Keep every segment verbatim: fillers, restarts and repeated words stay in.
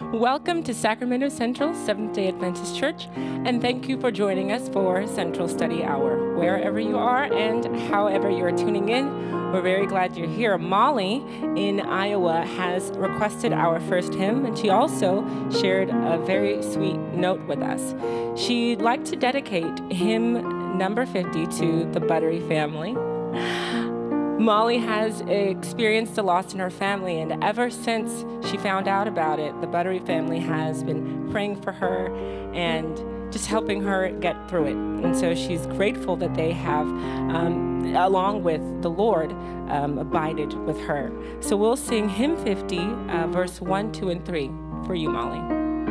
Welcome to Sacramento Central Seventh-day Adventist Church, and thank you for joining us for Central Study Hour. Wherever you are and however you are tuning in, we're very glad you're here. Molly in Iowa has requested our first hymn, and she also shared a very sweet note with us. She'd like to dedicate hymn number fifty to the Buttery family. Molly has experienced a loss in her family, and ever since she found out about it, the Buttery family has been praying for her and just helping her get through it. And so she's grateful that they have, um, along with the Lord, um, abided with her. So we'll sing hymn fifty, uh, verse one, two, and three for you, Molly.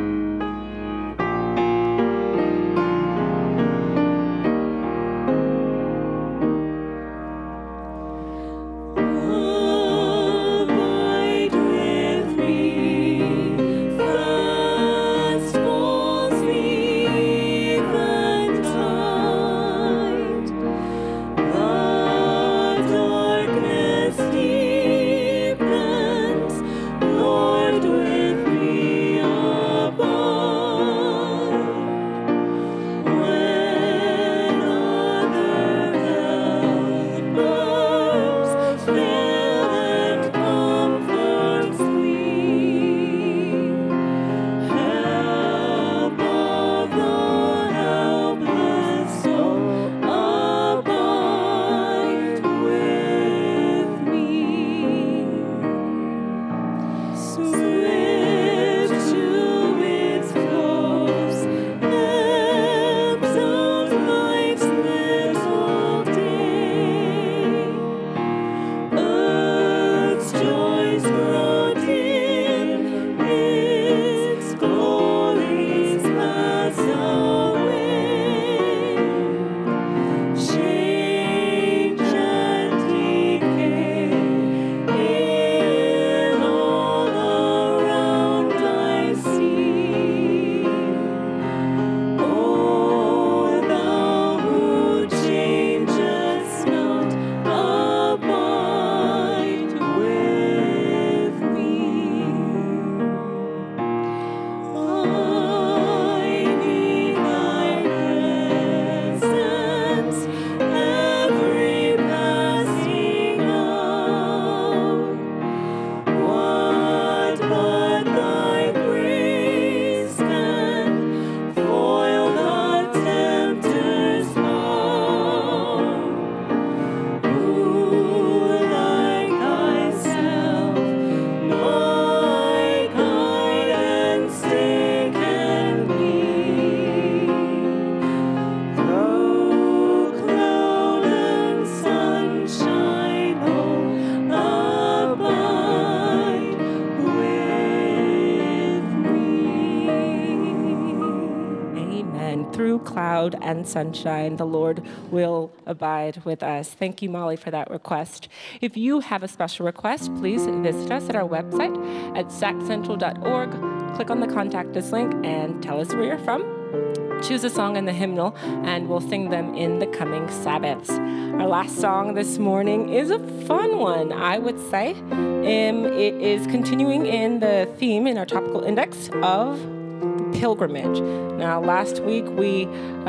And sunshine, the Lord will abide with us. Thank you, Molly, for that request. If you have a special request, please visit us at our website at sac central dot org. Click on the Contact Us link and tell us where you're from. Choose a song in the hymnal, and we'll sing them in the coming Sabbaths. Our last song this morning is a fun one, I would say. Um, it is continuing in the theme in our topical index of pilgrimage. Now, last week we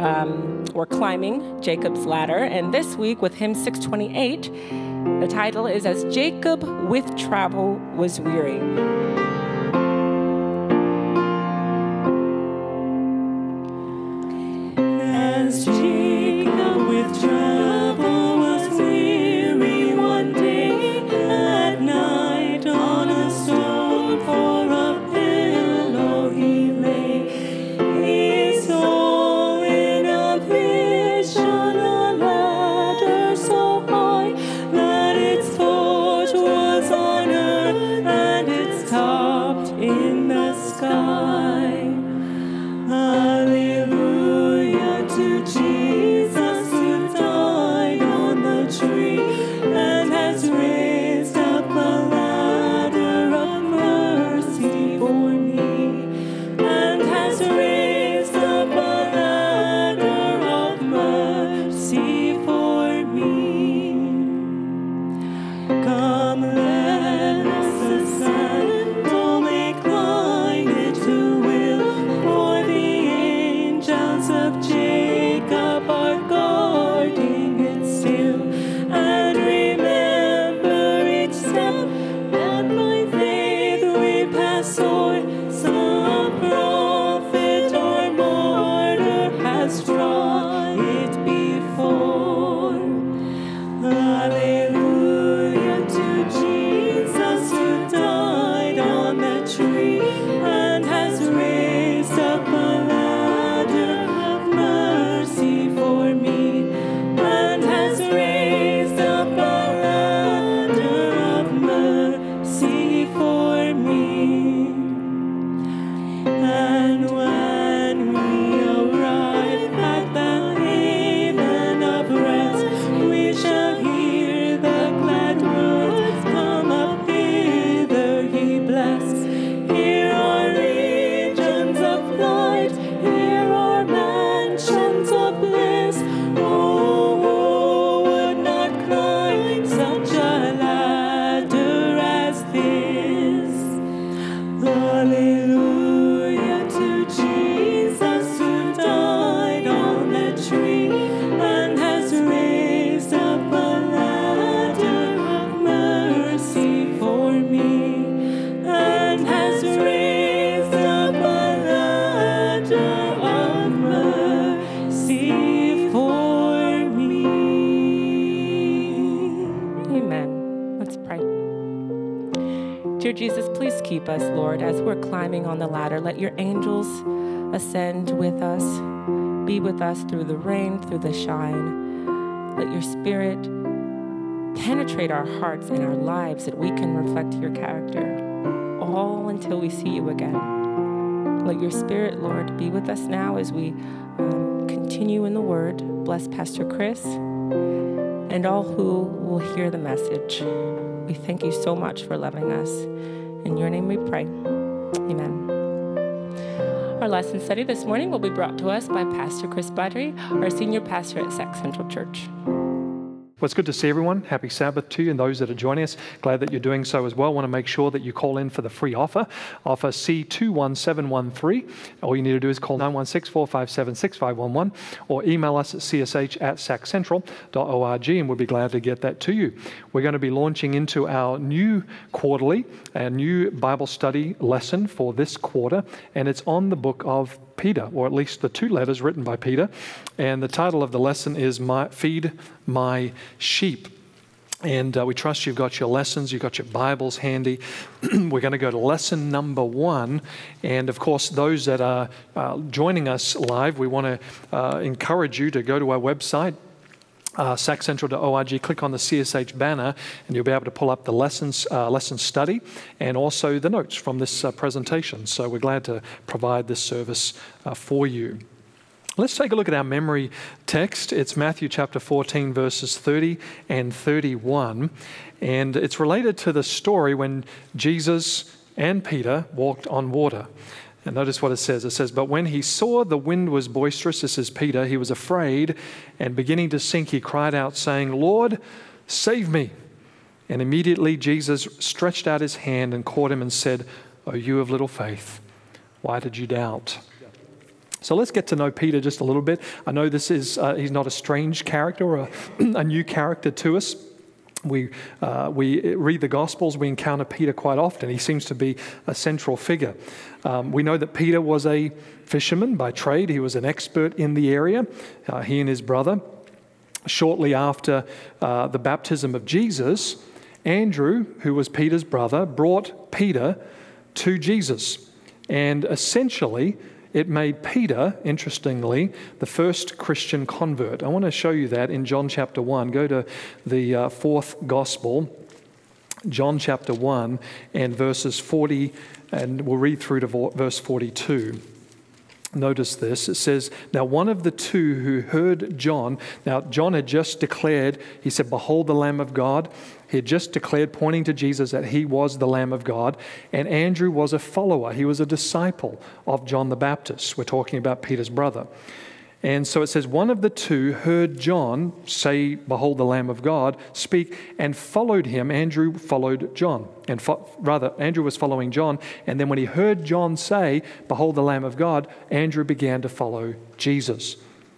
um, were climbing Jacob's ladder, and this week with hymn six twenty-eight, the title is As Jacob with Travel Was Weary. As Jacob with travel was weary one day at night on a stone for a pillow he lay. He saw in a vision a ladder so high that its foot was on earth and its top tree and has raised up a ladder of mercy for me, and has raised up a ladder of mercy for me. And when we arrive at the haven of rest, we shall hear the glad words, come up hither, ye blessed. Here are regions of light, here are mansions of bliss. Oh, who would not climb such a ladder as this? Hallelujah to Jesus who died on the tree and has raised up a ladder of mercy for me, and has raised up a ladder of mercy for me. Amen. Let's pray. Dear Jesus, please keep us, Lord, as we're climbing on the ladder. Let your angels ascend with us, be with us through the rain, through the shine. Let your spirit penetrate our hearts and our lives that we can reflect your character, all until we see you again. Let your spirit, Lord, be with us now as we um, continue in the word. Bless Pastor Chris and all who will hear the message. We thank you so much for loving us. In your name we pray. Amen. Our lesson study this morning will be brought to us by Pastor Chris Budry, our senior pastor at Sac Central Church. Well, it's good to see everyone. Happy Sabbath to you and those that are joining us. Glad that you're doing so as well. Want to make sure that you call in for the free offer, offer C two one seven one three. All you need to do is call nine one six, four five seven, six five one one or email us at c s h at sac central dot org, and we'll be glad to get that to you. We're going to be launching into our new quarterly, our new Bible study lesson for this quarter, and it's on the book of Peter, or at least the two letters written by Peter. And the title of the lesson is my, Feed My Sheep. And uh, we trust you've got your lessons, you've got your Bibles handy. We're going to go to lesson number one. And of course, those that are uh, joining us live, we want to uh, encourage you to go to our website, Uh, sac central dot org, click on the C S H banner, and you'll be able to pull up the lessons, uh, lesson study, and also the notes from this uh, presentation. So we're glad to provide this service uh, for you. Let's take a look at our memory text. It's Matthew chapter fourteen, verses thirty and thirty-one, and it's related to the story when Jesus and Peter walked on water. And notice what it says. It says, but when he saw the wind was boisterous, this is Peter, he was afraid, and beginning to sink, he cried out, saying, Lord, save me. And immediately Jesus stretched out his hand and caught him and said, O you of little faith, why did you doubt? So let's get to know Peter just a little bit. I know this is, uh, he's not a strange character or a, a new character to us. We uh, we read the Gospels, we encounter Peter quite often. He seems to be a central figure. Um, we know that Peter was a fisherman by trade. He was an expert in the area, uh, he and his brother. Shortly after uh, the baptism of Jesus, Andrew, who was Peter's brother, brought Peter to Jesus. And essentially, it made Peter, interestingly, the first Christian convert. I want to show you that in John chapter one. Go to the uh, fourth gospel, John chapter one, and verses forty, and we'll read through to verse forty-two. Notice this. It says, now one of the two who heard John, now John had just declared, he said, behold the Lamb of God. He had just declared, pointing to Jesus, that he was the Lamb of God. And Andrew was a follower. He was a disciple of John the Baptist. We're talking about Peter's brother. And so it says, one of the two heard John say, behold the Lamb of God, speak, and followed him. Andrew followed John. And fo- rather, Andrew was following John. And then when he heard John say, behold the Lamb of God, Andrew began to follow Jesus.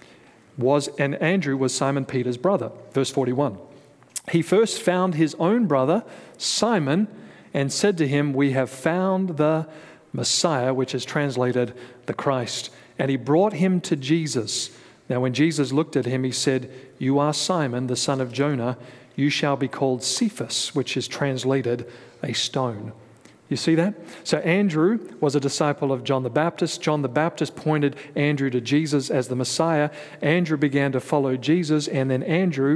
Was And Andrew was Simon Peter's brother. Verse forty-one. He first found his own brother, Simon, and said to him, we have found the Messiah, which is translated the Christ. And he brought him to Jesus. Now when Jesus looked at him, he said, you are Simon, the son of Jonah. You shall be called Cephas, which is translated a stone. You see that? So Andrew was a disciple of John the Baptist. John the Baptist pointed Andrew to Jesus as the Messiah. Andrew began to follow Jesus, and then Andrew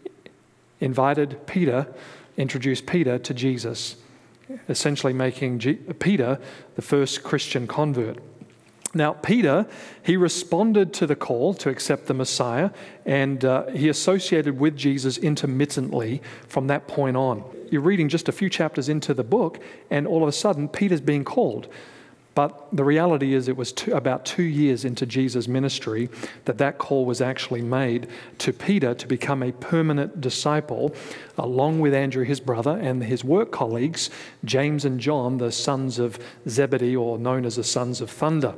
invited Peter, introduced Peter to Jesus, essentially making G- Peter the first Christian convert. Now, Peter, he responded to the call to accept the Messiah, and uh, he associated with Jesus intermittently from that point on. You're reading just a few chapters into the book, and all of a sudden, Peter's being called. But the reality is it was two, about two years into Jesus' ministry that that call was actually made to Peter to become a permanent disciple, along with Andrew, his brother, and his work colleagues, James and John, the sons of Zebedee, or known as the sons of thunder.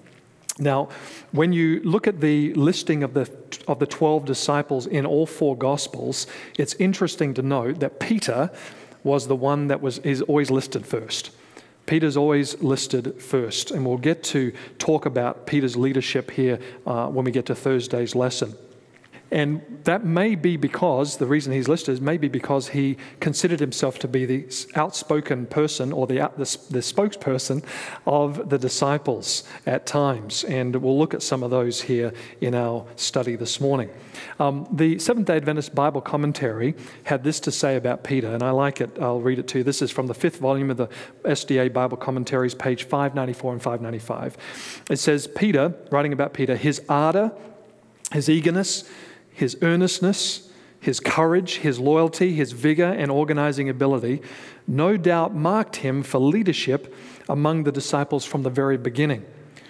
Now, when you look at the listing of the of the twelve disciples in all four Gospels, it's interesting to note that Peter was the one that was is always listed first. Peter's always listed first, and we'll get to talk about Peter's leadership here uh, when we get to Thursday's lesson. And that may be because, the reason he's listed is maybe because he considered himself to be the outspoken person or the, the, the spokesperson of the disciples at times. And we'll look at some of those here in our study this morning. Um, the Seventh-day Adventist Bible Commentary had this to say about Peter, and I like it. I'll read it to you. This is from the fifth volume of the S D A Bible Commentaries, page five ninety-four and five ninety-five. It says, Peter, writing about Peter, his ardor, his eagerness, his earnestness, his courage, his loyalty, his vigor and organizing ability no doubt marked him for leadership among the disciples from the very beginning.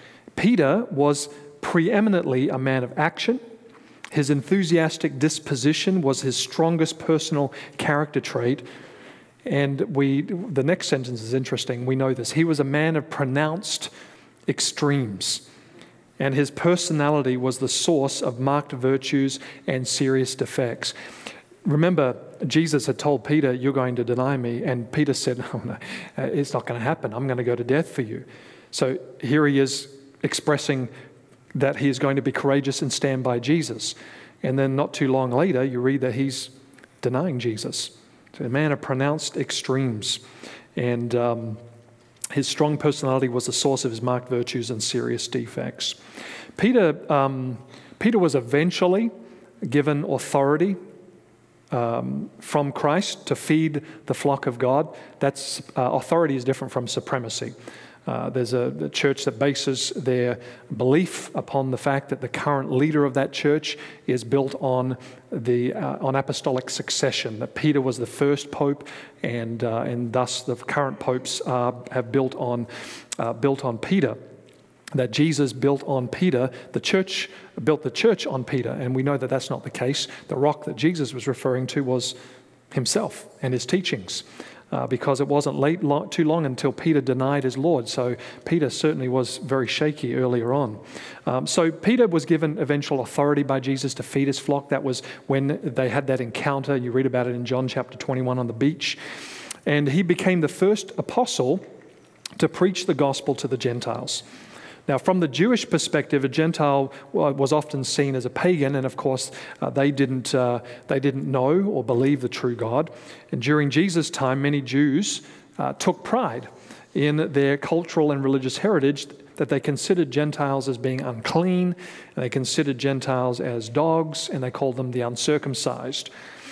Peter was preeminently a man of action. His enthusiastic disposition was his strongest personal character trait. And we, the next sentence is interesting. We know this. He was a man of pronounced extremes. And his personality was the source of marked virtues and serious defects. Remember, Jesus had told Peter, you're going to deny me. And Peter said, oh, no, it's not going to happen. I'm going to go to death for you. So here he is expressing that he is going to be courageous and stand by Jesus. And then not too long later, you read that he's denying Jesus. So a man of pronounced extremes. And um, his strong personality was the source of his marked virtues and serious defects. Peter, um, Peter was eventually given authority um, from Christ to feed the flock of God. That's uh, authority is different from supremacy. Uh, there's a, a church that bases their belief upon the fact that the current leader of that church is built on the uh, on apostolic succession. That Peter was the first pope, and uh, and thus the current popes uh, have built on uh, built on Peter. That Jesus built on Peter, the church built the church on Peter, and we know that that's not the case. The rock that Jesus was referring to was himself and his teachings. Uh, because it wasn't late, long, too long until Peter denied his Lord. So Peter certainly was very shaky earlier on. Um, so Peter was given eventual authority by Jesus to feed his flock. That was when they had that encounter. You read about it in John chapter twenty-one on the beach. And he became the first apostle to preach the gospel to the Gentiles. Now, from the Jewish perspective, a Gentile was often seen as a pagan, and of course, uh, they didn't uh, they didn't know or believe the true God. And during Jesus' time, many Jews uh, took pride in their cultural and religious heritage, that they considered Gentiles as being unclean, and they considered Gentiles as dogs, and they called them the uncircumcised.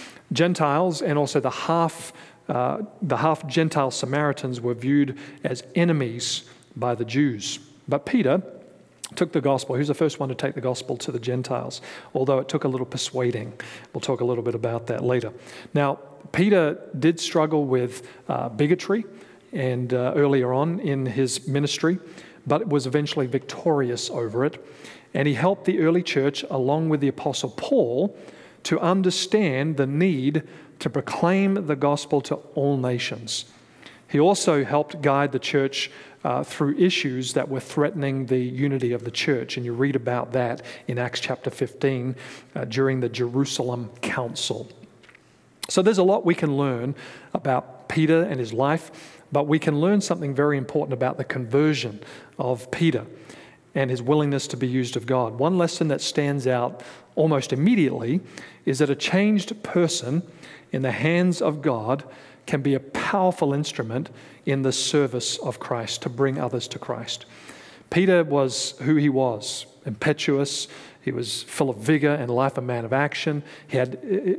Gentiles and also the half uh, the half Gentile Samaritans were viewed as enemies by the Jews. But Peter took the gospel. He was the first one to take the gospel to the Gentiles, although it took a little persuading. We'll talk a little bit about that later. Now, Peter did struggle with uh, bigotry and uh, earlier on in his ministry, but was eventually victorious over it. And he helped the early church, along with the Apostle Paul, to understand the need to proclaim the gospel to all nations. He also helped guide the church uh, through issues that were threatening the unity of the church. And you read about that in Acts chapter fifteen uh, during the Jerusalem Council. So there's a lot we can learn about Peter and his life, but we can learn something very important about the conversion of Peter and his willingness to be used of God. One lesson that stands out almost immediately is that a changed person in the hands of God can be a powerful instrument in the service of Christ, to bring others to Christ. Peter was who he was, impetuous. He was full of vigor and life, a man of action. He had,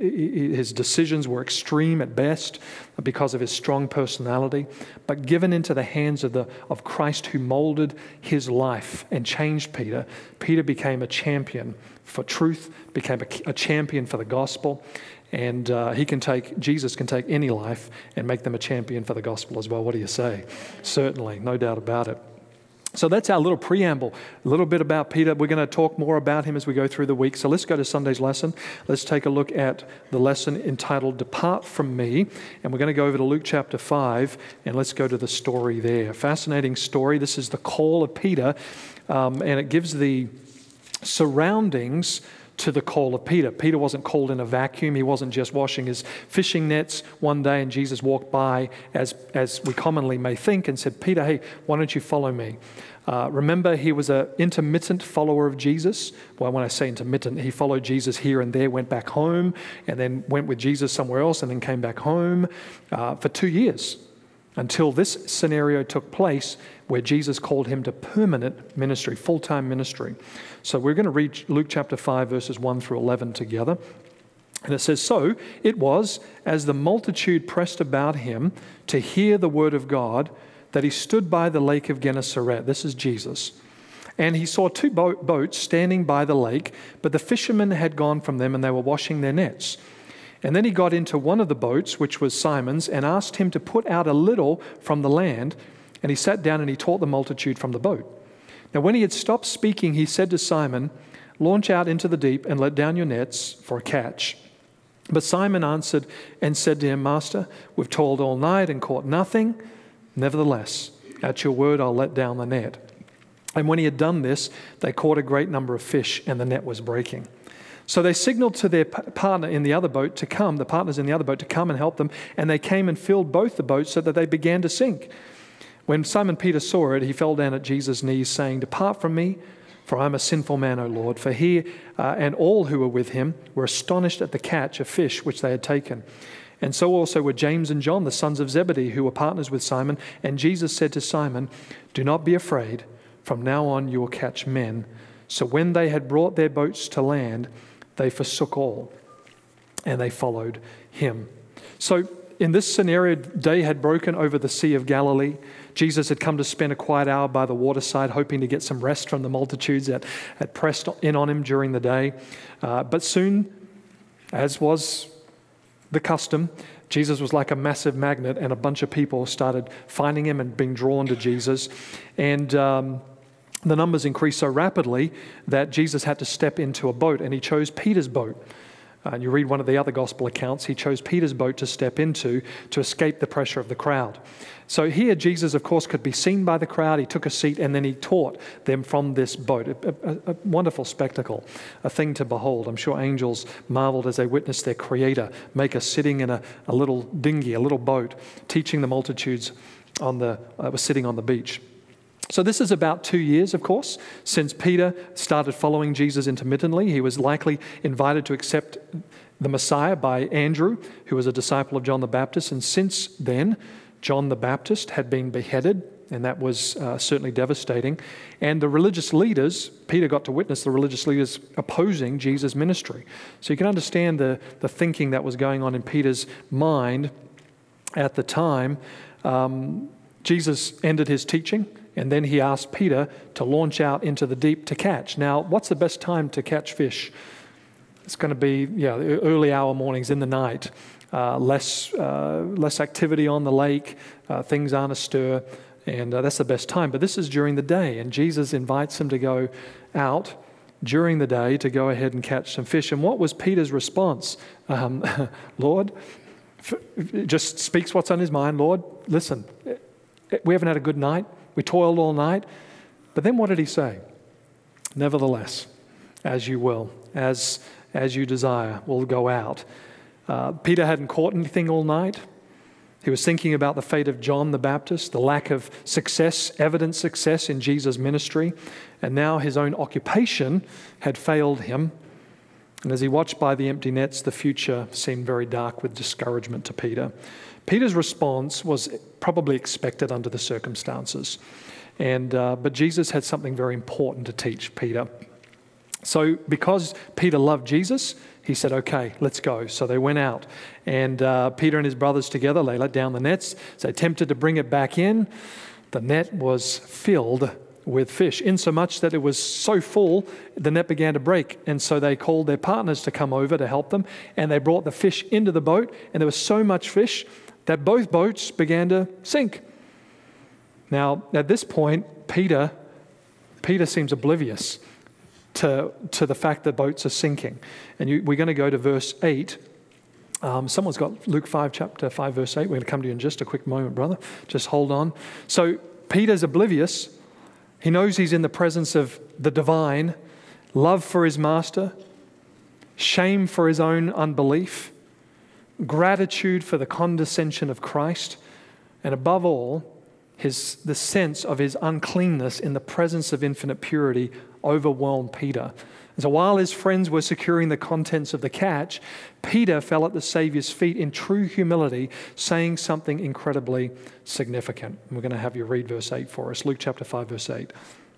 his decisions were extreme at best because of his strong personality, but given into the hands of, the, of Christ who molded his life and changed Peter, Peter became a champion for truth, became a, a champion for the gospel, and uh, he can take, Jesus can take any life and make them a champion for the gospel as well. What do you say? Certainly, no doubt about it. So that's our little preamble, a little bit about Peter. We're going to talk more about him as we go through the week. So let's go to Sunday's lesson. Let's take a look at the lesson entitled Depart From Me. And we're going to go over to Luke chapter five, and let's go to the story there. Fascinating story. This is the call of Peter, um, and it gives the surroundings to the call of Peter. Peter wasn't called in a vacuum. He wasn't just washing his fishing nets one day and Jesus walked by, as, as we commonly may think, and said, Peter, hey, why don't you follow me? Uh, remember, he was an intermittent follower of Jesus. Well, when I say intermittent, he followed Jesus here and there, went back home, and then went with Jesus somewhere else, and then came back home uh, for two years until this scenario took place where Jesus called him to permanent ministry, full-time ministry. So we're going to read Luke chapter five, verses one through eleven together. And it says, so it was, as the multitude pressed about him to hear the word of God, that he stood by the lake of Gennesaret. This is Jesus. And he saw two bo- boats standing by the lake, but the fishermen had gone from them and they were washing their nets. And then he got into one of the boats, which was Simon's, and asked him to put out a little from the land. And he sat down and he taught the multitude from the boat. Now when he had stopped speaking, he said to Simon, launch out into the deep and let down your nets for a catch. But Simon answered and said to him, Master, we've toiled all night and caught nothing. Nevertheless, at your word, I'll let down the net. And when he had done this, they caught a great number of fish, and the net was breaking. So they signaled to their partner in the other boat to come, the partners in the other boat to come and help them, and they came and filled both the boats so that they began to sink. When Simon Peter saw it, he fell down at Jesus' knees, saying, Depart from me, for I am a sinful man, O Lord. For he uh, and all who were with him were astonished at the catch of fish which they had taken. And so also were James and John, the sons of Zebedee, who were partners with Simon. And Jesus said to Simon, Do not be afraid. From now on you will catch men. So when they had brought their boats to land, they forsook all, and they followed him. So in this scenario, day had broken over the Sea of Galilee. Jesus had come to spend a quiet hour by the waterside, hoping to get some rest from the multitudes that had pressed in on him during the day. Uh, but soon, as was the custom, Jesus was like a massive magnet, and a bunch of people started finding him and being drawn to Jesus. And um, the numbers increased so rapidly that Jesus had to step into a boat, and he chose Peter's boat. Uh, and you read one of the other gospel accounts, he chose Peter's boat to step into to escape the pressure of the crowd. So here Jesus, of course, could be seen by the crowd. He took a seat and then he taught them from this boat. A, a, a wonderful spectacle, a thing to behold. I'm sure angels marveled as they witnessed their Creator make us sitting in a, a little dinghy, a little boat, teaching the multitudes on the uh, was sitting on the beach. So this is about two years, of course, since Peter started following Jesus intermittently. He was likely invited to accept the Messiah by Andrew, who was a disciple of John the Baptist. And since then, John the Baptist had been beheaded, and that was uh, certainly devastating. And the religious leaders, Peter got to witness the religious leaders opposing Jesus' ministry. So you can understand the, the thinking that was going on in Peter's mind at the time. Um, Jesus ended his teaching, and then he asked Peter to launch out into the deep to catch. Now, what's the best time to catch fish? It's going to be, yeah, early hour mornings in the night. Uh, less uh, less activity on the lake. Uh, things aren't astir, and uh, that's the best time. But this is during the day, and Jesus invites him to go out during the day to go ahead and catch some fish. And what was Peter's response? Um, Lord, just speaks what's on his mind. Lord, listen, we haven't had a good night. We toiled all night. But then what did he say? Nevertheless, as you will, as as you desire, we'll go out. Uh, Peter hadn't caught anything all night. He was thinking about the fate of John the Baptist, the lack of success, evident success in Jesus' ministry, and now his own occupation had failed him. And as he watched by the empty nets, the future seemed very dark with discouragement to Peter. Peter's response was probably expected under the circumstances. And, uh, but Jesus had something very important to teach Peter. So because Peter loved Jesus, he said, okay, let's go. So they went out. And uh, Peter and his brothers together, they let down the nets. So they attempted to bring it back in. The net was filled with fish, insomuch that it was so full, the net began to break. And so they called their partners to come over to help them. And they brought the fish into the boat. And there was so much fish that both boats began to sink. Now, at this point, Peter, Peter seems oblivious to, to the fact that boats are sinking. And you, we're going to go to verse eight. Um, someone's got Luke five, chapter five, verse eight. We're going to come to you in just a quick moment, brother. Just hold on. So Peter's oblivious. He knows he's in the presence of the divine, love for his master, shame for his own unbelief, gratitude for the condescension of Christ, and above all, his the sense of his uncleanness in the presence of infinite purity overwhelmed Peter. And so while his friends were securing the contents of the catch, Peter fell at the Savior's feet in true humility, saying something incredibly significant. And we're going to have you read verse eight for us. Luke chapter five, verse eight.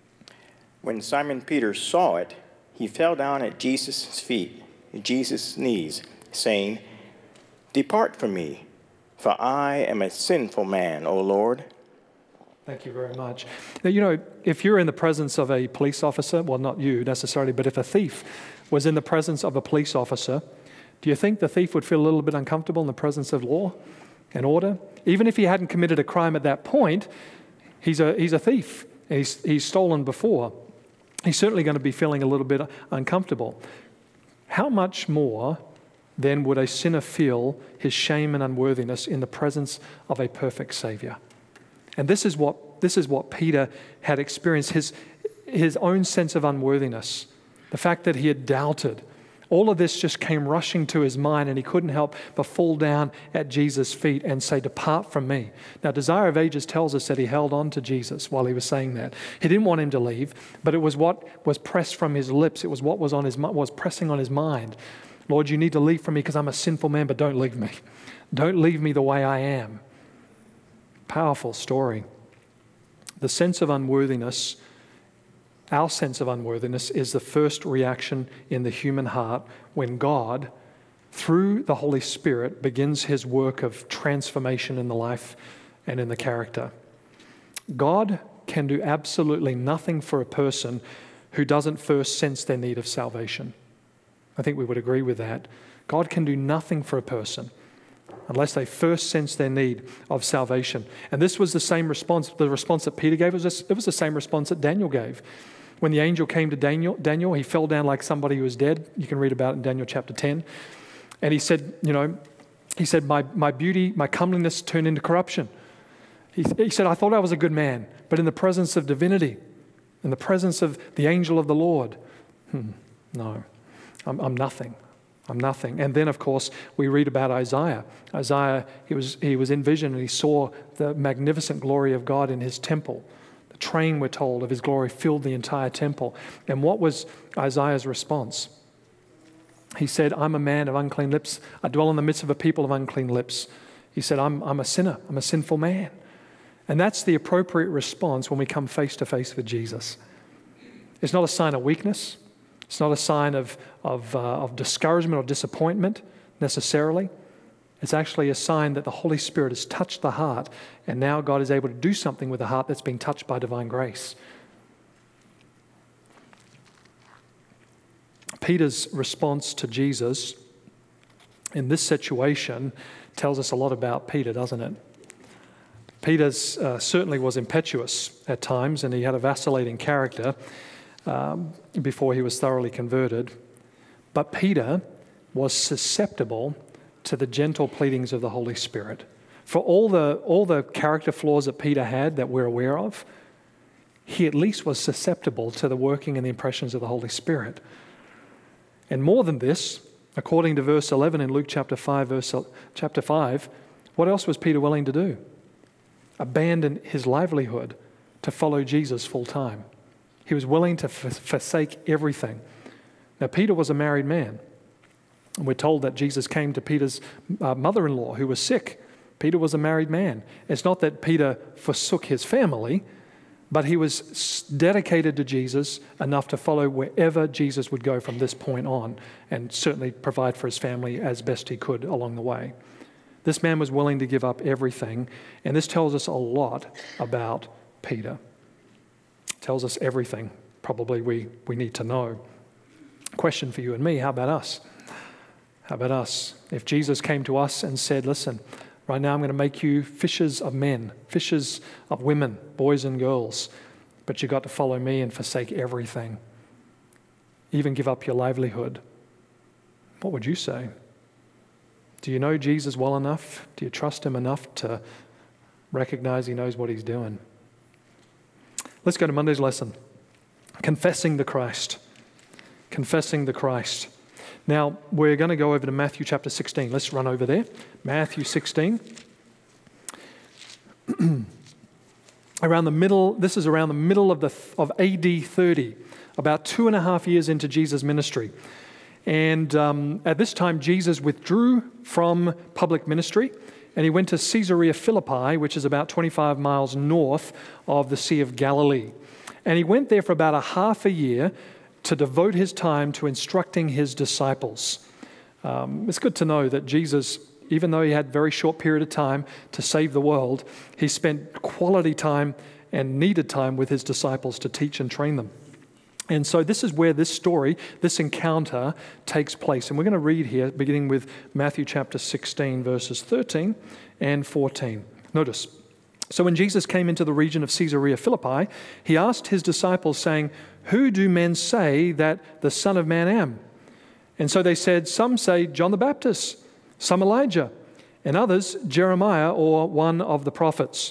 When Simon Peter saw it, he fell down at Jesus' feet, at Jesus' knees, saying, "Depart from me, for I am a sinful man, O Lord." Thank you very much. Now, you know, if you're in the presence of a police officer, well, not you necessarily, but if a thief was in the presence of a police officer, do you think the thief would feel a little bit uncomfortable in the presence of law and order? Even if he hadn't committed a crime at that point, he's a he's a thief. And he's, he's stolen before. He's certainly going to be feeling a little bit uncomfortable. How much more then would a sinner feel his shame and unworthiness in the presence of a perfect Savior? And this is what this is what Peter had experienced, his, his own sense of unworthiness, the fact that he had doubted. All of this just came rushing to his mind, and he couldn't help but fall down at Jesus' feet and say, "Depart from me." Now, Desire of Ages tells us that he held on to Jesus while he was saying that. He didn't want him to leave, but it was what was pressed from his lips. It was what was on his was pressing on his mind. "Lord, you need to leave from me because I'm a sinful man, but don't leave me. Don't leave me the way I am." Powerful story. The sense of unworthiness, our sense of unworthiness, is the first reaction in the human heart when God, through the Holy Spirit, begins his work of transformation in the life and in the character. God can do absolutely nothing for a person who doesn't first sense their need of salvation. I think we would agree with that. God can do nothing for a person unless they first sense their need of salvation. And this was the same response, the response that Peter gave, was it was the same response that Daniel gave. When the angel came to Daniel, Daniel, he fell down like somebody who was dead. You can read about it in Daniel chapter ten. And he said, you know, he said, my, my beauty, my comeliness turned into corruption. He, he said, I thought I was a good man, but in the presence of divinity, in the presence of the angel of the Lord, hmm, no, I'm, I'm nothing. I'm nothing. And then, of course, we read about Isaiah. Isaiah, he was he was in vision and he saw the magnificent glory of God in his temple. The train, we're told, of his glory filled the entire temple. And what was Isaiah's response? He said, I'm a man of unclean lips. I dwell in the midst of a people of unclean lips. He said, I'm, I'm a sinner. I'm a sinful man. And that's the appropriate response when we come face to face with Jesus. It's not a sign of weakness. It's not a sign of, of, uh, of discouragement or disappointment necessarily. It's actually a sign that the Holy Spirit has touched the heart, and now God is able to do something with the heart that's been touched by divine grace. Peter's response to Jesus in this situation tells us a lot about Peter, doesn't it? Peter uh, certainly was impetuous at times, and he had a vacillating character Um, before he was thoroughly converted. But Peter was susceptible to the gentle pleadings of the Holy Spirit. For all the all the character flaws that Peter had that we're aware of, he at least was susceptible to the working and the impressions of the Holy Spirit. And more than this, according to verse eleven in Luke chapter five, verse chapter five, what else was Peter willing to do? Abandon his livelihood to follow Jesus full time. He was willing to f- forsake everything. Now, Peter was a married man. And we're told that Jesus came to Peter's uh, mother-in-law who was sick. Peter was a married man. It's not that Peter forsook his family, but he was dedicated to Jesus enough to follow wherever Jesus would go from this point on, and certainly provide for his family as best he could along the way. This man was willing to give up everything, and this tells us a lot about Peter. It tells us everything probably we, we need to know. Question for you and me, how about us? How about us? If Jesus came to us and said, listen, right now I'm going to make you fishers of men, fishers of women, boys and girls, but you've got to follow me and forsake everything, even give up your livelihood, what would you say? Do you know Jesus well enough? Do you trust him enough to recognize he knows what he's doing? Let's go to Monday's lesson. Confessing the Christ. Confessing the Christ. Now, we're going to go over to Matthew chapter sixteen. Let's run over there. Matthew sixteen. Around the middle, this is around the middle of the of A D thirty, about two and a half years into Jesus' ministry. And um, at this time, Jesus withdrew from public ministry, and he went to Caesarea Philippi, which is about twenty-five miles north of the Sea of Galilee. And he went there for about a half a year to devote his time to instructing his disciples. Um, it's good to know that Jesus, even though he had a very short period of time to save the world, he spent quality time and needed time with his disciples to teach and train them. And so this is where this story, this encounter takes place. And we're going to read here, beginning with Matthew chapter sixteen, verses thirteen and fourteen. Notice, so when Jesus came into the region of Caesarea Philippi, he asked his disciples, saying, "Who do men say that the Son of Man am?" And so they said, "Some say John the Baptist, some Elijah, and others Jeremiah or one of the prophets."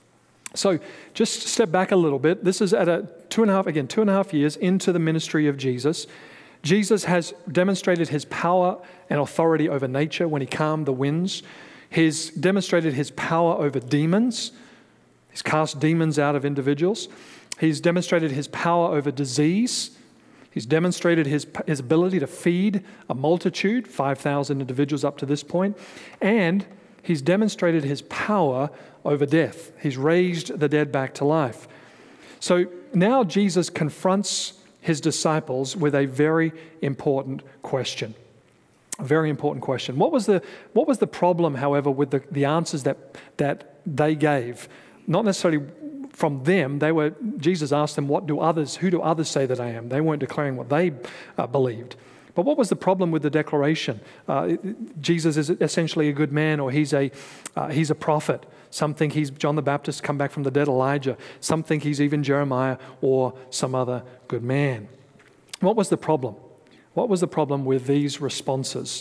So just step back a little bit. This is at a two and a half, again, two and a half years into the ministry of Jesus. Jesus has demonstrated his power and authority over nature when he calmed the winds. He's demonstrated his power over demons. He's cast demons out of individuals. He's demonstrated his power over disease. He's demonstrated his, his ability to feed a multitude, five thousand individuals up to this point. And he's demonstrated his power over death. He's raised the dead back to life. So now Jesus confronts his disciples with a very important question. A very important question. What was the, what was the problem, however, with the, the answers that, that they gave? Not necessarily from them. They were, Jesus asked them, what do others, who do others say that I am? They weren't declaring what they uh, believed. But what was the problem with the declaration? Uh, Jesus is essentially a good man, or he's a uh, he's a prophet. Some think he's John the Baptist, come back from the dead, Elijah. Some think he's even Jeremiah or some other good man. What was the problem? What was the problem with these responses?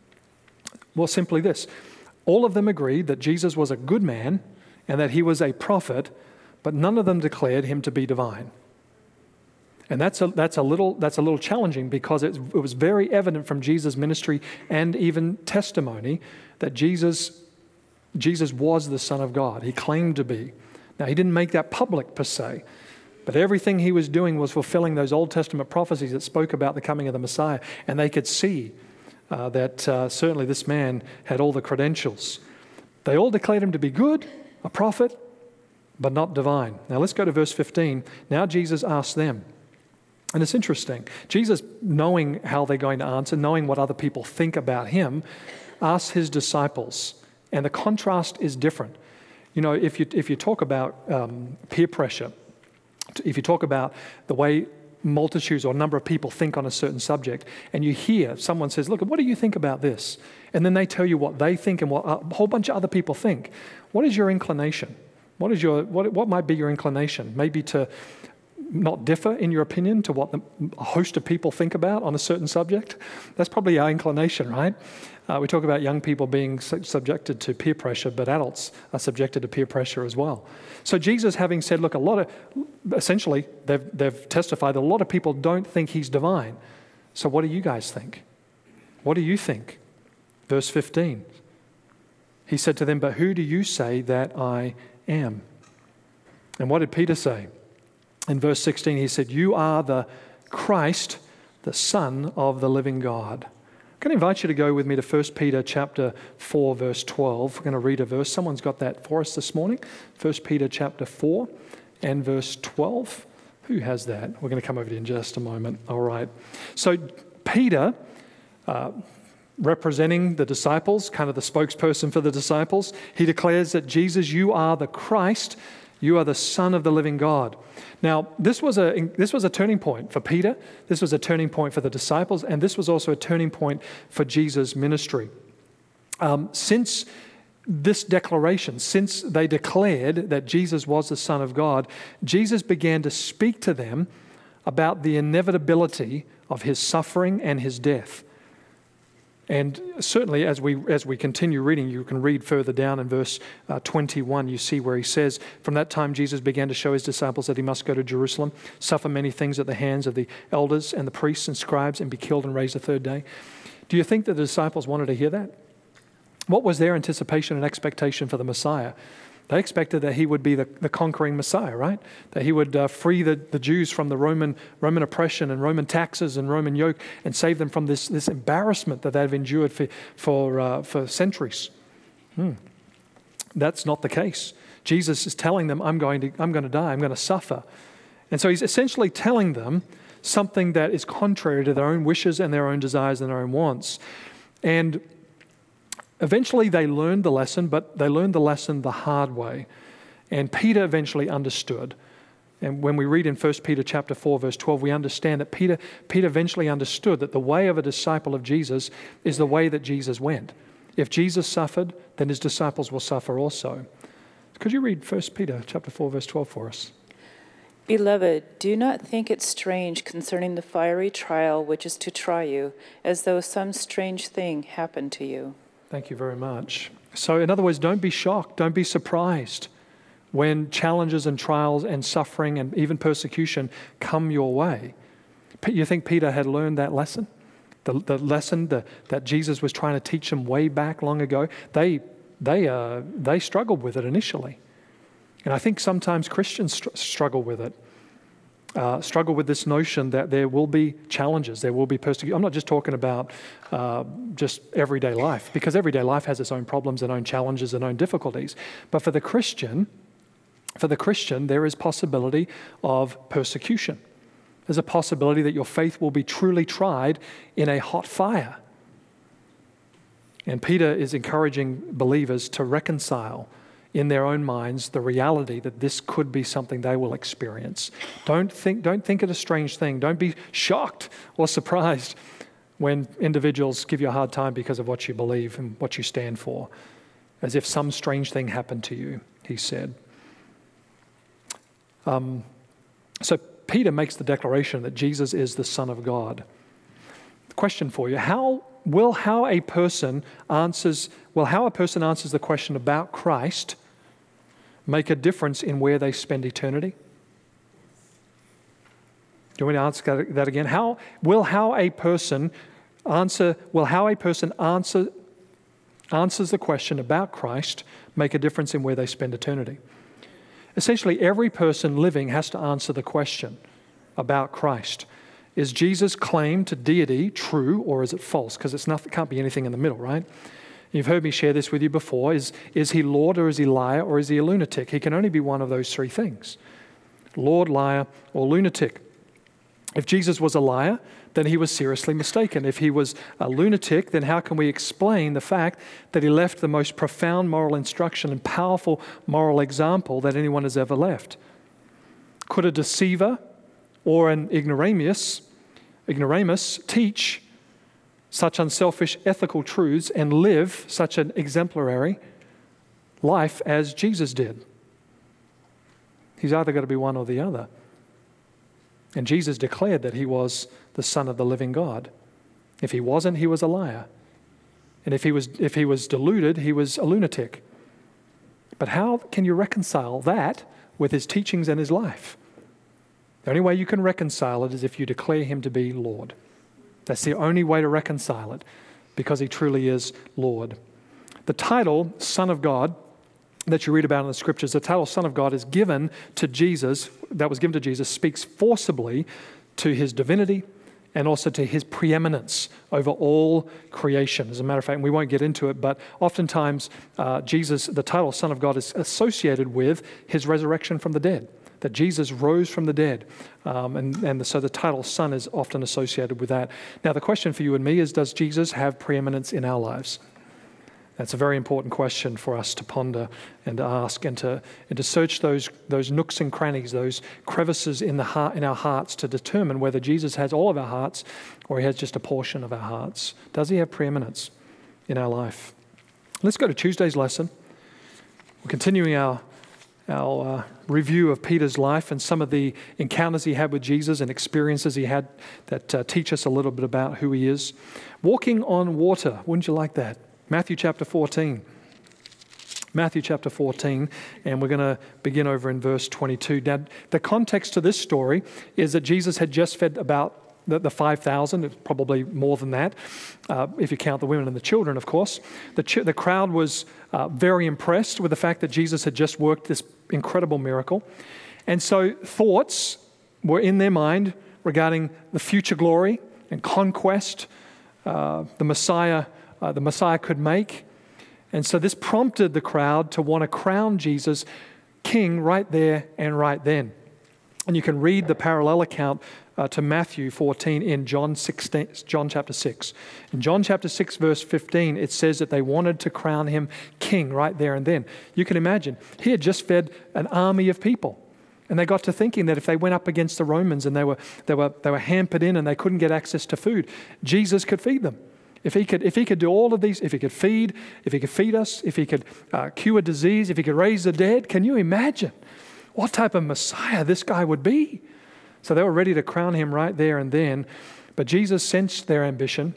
Well, simply this. All of them agreed that Jesus was a good man and that he was a prophet, but none of them declared him to be divine. And that's a, that's a little that's a little challenging, because it, it was very evident from Jesus' ministry and even testimony that Jesus, Jesus was the Son of God. He claimed to be. Now, he didn't make that public per se, but everything he was doing was fulfilling those Old Testament prophecies that spoke about the coming of the Messiah, and they could see uh, that uh, certainly this man had all the credentials. They all declared him to be good, a prophet, but not divine. Now, let's go to verse fifteen. Now Jesus asked them. And it's interesting. Jesus, knowing how they're going to answer, knowing what other people think about him, asks his disciples. And the contrast is different. You know, if you if you talk about um, peer pressure, if you talk about the way multitudes or a number of people think on a certain subject, and you hear someone says, "Look, what do you think about this?" And then they tell you what they think and what a whole bunch of other people think. What is your inclination? What is your what what might be your inclination? Maybe to not differ in your opinion to what the, a host of people think about on a certain subject. That's probably our inclination, right? Uh, we talk about young people being su- subjected to peer pressure, but adults are subjected to peer pressure as well. So Jesus, having said, look, a lot of, essentially, they've, they've testified that a lot of people don't think he's divine. So what do you guys think? What do you think? Verse fifteen. He said to them, "But who do you say that I am?" And what did Peter say? In verse sixteen, he said, "You are the Christ, the Son of the living God." I'm going to invite you to go with me to First Peter chapter four, verse twelve. We're going to read a verse. Someone's got that for us this morning. First Peter chapter four and verse twelve. Who has that? We're going to come over to you in just a moment. All right. So Peter, uh, representing the disciples, kind of the spokesperson for the disciples, he declares that Jesus, you are the Christ, you are the Son of the living God. Now, this was a this was a turning point for Peter. This was a turning point for the disciples, and this was also a turning point for Jesus' ministry. Um, since this declaration, since they declared that Jesus was the Son of God, Jesus began to speak to them about the inevitability of his suffering and his death. And certainly as we as we continue reading, you can read further down in verse uh, twenty-one, you see where he says, from that time Jesus began to show his disciples that he must go to Jerusalem, suffer many things at the hands of the elders and the priests and scribes, and be killed and raised the third day. Do you think that the disciples wanted to hear that? What was their anticipation and expectation for the Messiah? They expected that he would be the, the conquering Messiah, right? That he would uh, free the, the Jews from the Roman Roman oppression and Roman taxes and Roman yoke and save them from this, this embarrassment that they've endured for, for, uh, for centuries. Hmm. That's not the case. Jesus is telling them, I'm going to, I'm going to die, I'm going to suffer. And so he's essentially telling them something that is contrary to their own wishes and their own desires and their own wants. And eventually they learned the lesson, but they learned the lesson the hard way. And Peter eventually understood. And when we read in First Peter chapter four, verse twelve, we understand that Peter, Peter eventually understood that the way of a disciple of Jesus is the way that Jesus went. If Jesus suffered, then his disciples will suffer also. Could you read First Peter chapter four, verse twelve for us? Beloved, do not think it strange concerning the fiery trial which is to try you, as though some strange thing happened to you. Thank you very much. So in other words, don't be shocked, don't be surprised when challenges and trials and suffering and even persecution come your way. You think Peter had learned that lesson? The, the lesson the, that Jesus was trying to teach them way back long ago? They, they, uh, they struggled with it initially. And I think sometimes Christians str- struggle with it. Uh, struggle with this notion that there will be challenges, there will be persecution. I'm not just talking about uh, just everyday life, because everyday life has its own problems and own challenges and own difficulties. But for the Christian, for the Christian, there is possibility of persecution. There's a possibility that your faith will be truly tried in a hot fire. And Peter is encouraging believers to reconcile in their own minds the reality that this could be something they will experience. Don't think, don't think it a strange thing. Don't be shocked or surprised when individuals give you a hard time because of what you believe and what you stand for, as if some strange thing happened to you, he said. Um, so Peter makes the declaration that Jesus is the Son of God. The question for you, how will how a person answers, well, how a person answers the question about Christ make a difference in where they spend eternity? Do you want me to answer that again? How will how a person answer will how a person answer answers the question about Christ make a difference in where they spend eternity? Essentially, every person living has to answer the question about Christ. Is Jesus' claim to deity true, or is it false? Because it's not, it can't be anything in the middle, right? You've heard me share this with you before. Is, is he Lord, or is he liar, or is he a lunatic? He can only be one of those three things. Lord, liar, or lunatic. If Jesus was a liar, then he was seriously mistaken. If he was a lunatic, then how can we explain the fact that he left the most profound moral instruction and powerful moral example that anyone has ever left? Could a deceiver or an ignoramus, ignoramus teach such unselfish ethical truths and live such an exemplary life as Jesus did? He's either got to be one or the other. And Jesus declared that he was the Son of the living God. If he wasn't, he was a liar. And if he was if he was deluded, he was a lunatic. But how can you reconcile that with his teachings and his life? The only way you can reconcile it is if you declare him to be Lord. That's the only way to reconcile it, because he truly is Lord. The title, Son of God, that you read about in the scriptures, the title Son of God is given to Jesus, that was given to Jesus, speaks forcibly to his divinity and also to his preeminence over all creation. As a matter of fact, and we won't get into it, but oftentimes uh, Jesus, the title Son of God, is associated with his resurrection from the dead, that Jesus rose from the dead. Um, and, and so the title Son is often associated with that. Now, the question for you and me is, does Jesus have preeminence in our lives? That's a very important question for us to ponder and to ask, and to, and to search those, those nooks and crannies, those crevices in, the heart, in our hearts, to determine whether Jesus has all of our hearts or he has just a portion of our hearts. Does he have preeminence in our life? Let's go to Tuesday's lesson. We're continuing our, our uh, review of Peter's life and some of the encounters he had with Jesus and experiences he had that uh, teach us a little bit about who he is. Walking on water, wouldn't you like that? Matthew chapter fourteen. Matthew chapter fourteen, and we're going to begin over in verse twenty-two. Now, the context to this story is that Jesus had just fed about the, the five thousand, it's probably more than that, uh, if you count the women and the children, of course. The, ch- the crowd was uh, very impressed with the fact that Jesus had just worked this incredible miracle. And so thoughts were in their mind regarding the future glory and conquest uh, the Messiah Uh, the Messiah could make. And so this prompted the crowd to want to crown Jesus king right there and right then. And you can read the parallel account uh, to Matthew fourteen in John sixteen, John chapter six. In John chapter six, verse fifteen, it says that they wanted to crown him king right there and then. You can imagine, he had just fed an army of people. And they got to thinking that if they went up against the Romans and they were, they were, they were hampered in and they couldn't get access to food, Jesus could feed them. If he could, if he could do all of these, if he could feed, if he could feed us, if he could uh, cure disease, if he could raise the dead, can you imagine what type of Messiah this guy would be? So they were ready to crown him right there and then. But Jesus sensed their ambition,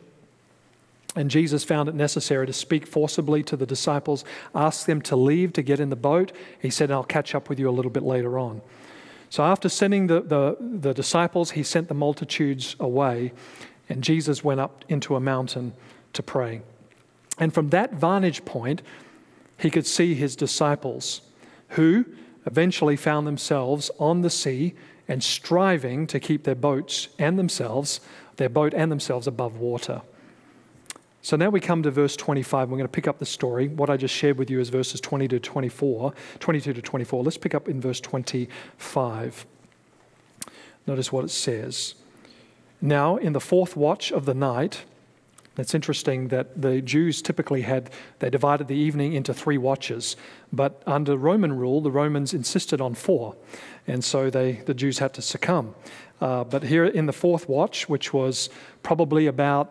and Jesus found it necessary to speak forcibly to the disciples, ask them to leave to get in the boat. He said, I'll catch up with you a little bit later on. So after sending the, the, the disciples, he sent the multitudes away. And Jesus went up into a mountain to pray. And from that vantage point, he could see his disciples, who eventually found themselves on the sea and striving to keep their boats and themselves, their boat and themselves above water. So now we come to verse twenty-five. We're going to pick up the story. What I just shared with you is verses twenty to twenty-four, twenty-two to twenty-four. Let's pick up in verse twenty-five. Notice what it says. Now, in the fourth watch of the night, it's interesting that the Jews typically had, they divided the evening into three watches, but under Roman rule, the Romans insisted on four, and so they, the Jews had to succumb. Uh, but here in the fourth watch, which was probably about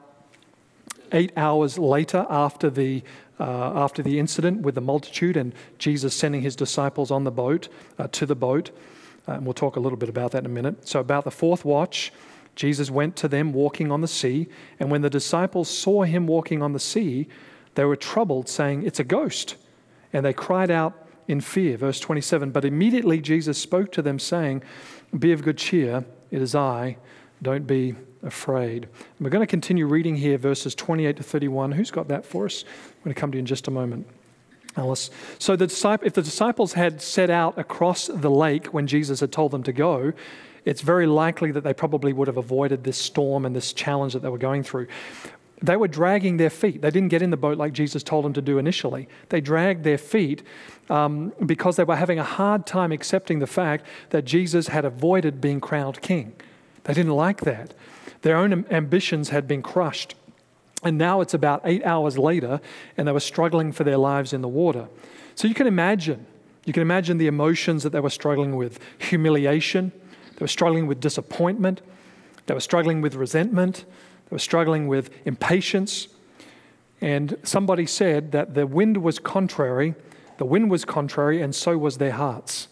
eight hours later after the uh, after the incident with the multitude and Jesus sending his disciples on the boat, uh, to the boat, uh, and we'll talk a little bit about that in a minute. So about the fourth watch, Jesus went to them walking on the sea, and when the disciples saw him walking on the sea, they were troubled, saying, "It's a ghost." And they cried out in fear. Verse twenty-seven, but immediately Jesus spoke to them, saying, "Be of good cheer, it is I, don't be afraid." And we're going to continue reading here, verses twenty-eight to thirty-one. Who's got that for us? I'm going to come to you in just a moment. Alice. So the disciples, if the disciples had set out across the lake when Jesus had told them to go, it's very likely that they probably would have avoided this storm and this challenge that they were going through. They were dragging their feet. They didn't get in the boat like Jesus told them to do initially. They dragged their feet um, because they were having a hard time accepting the fact that Jesus had avoided being crowned king. They didn't like that. Their own ambitions had been crushed. And now it's about eight hours later, and they were struggling for their lives in the water. So you can imagine, you can imagine the emotions that they were struggling with. Humiliation. They were struggling with disappointment. They were struggling with resentment. They were struggling with impatience. And somebody said that the wind was contrary, the wind was contrary, and so was their hearts.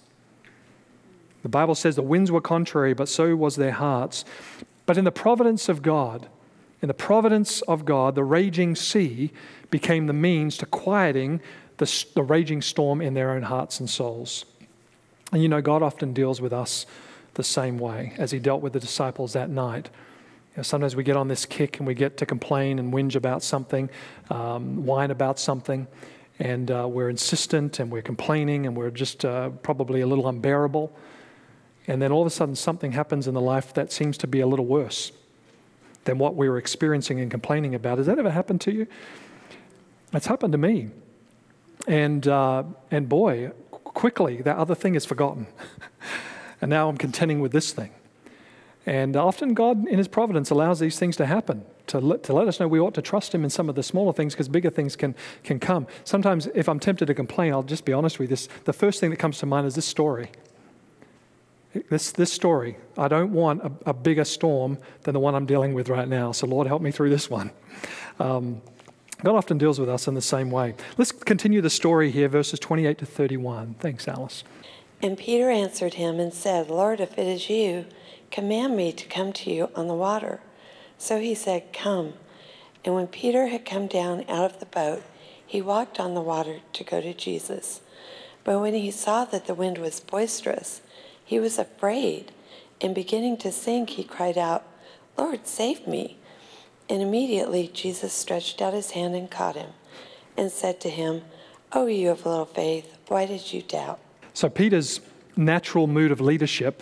The Bible says the winds were contrary, but so was their hearts. But in the providence of God, in the providence of God, the raging sea became the means to quieting the, the raging storm in their own hearts and souls. And you know, God often deals with us the same way as he dealt with the disciples that night. You know, sometimes we get on this kick and we get to complain and whinge about something, um, whine about something, and uh, we're insistent and we're complaining and we're just uh, probably a little unbearable. And then all of a sudden something happens in the life that seems to be a little worse. than what we were experiencing and complaining about. Has that ever happened to you? It's happened to me. And, uh, and boy, quickly, that other thing is forgotten. And now I'm contending with this thing. And often God, in his providence, allows these things to happen, to let, to let us know we ought to trust him in some of the smaller things because bigger things can, can come. Sometimes if I'm tempted to complain, I'll just be honest with you. This, the first thing that comes to mind is this story. This, this story. I don't want a, a bigger storm than the one I'm dealing with right now. So Lord, help me through this one. Um, God often deals with us in the same way. Let's continue the story here, verses twenty-eight to thirty-one. Thanks, Alice. And Peter answered him and said, Lord, if it is you, command me to come to you on the water. So he said, come. And when Peter had come down out of the boat, he walked on the water to go to Jesus. But when he saw that the wind was boisterous, he was afraid, and beginning to sink, he cried out, Lord, save me. And immediately Jesus stretched out his hand and caught him, and said to him, O you of little faith, why did you doubt? So Peter's natural mood of leadership,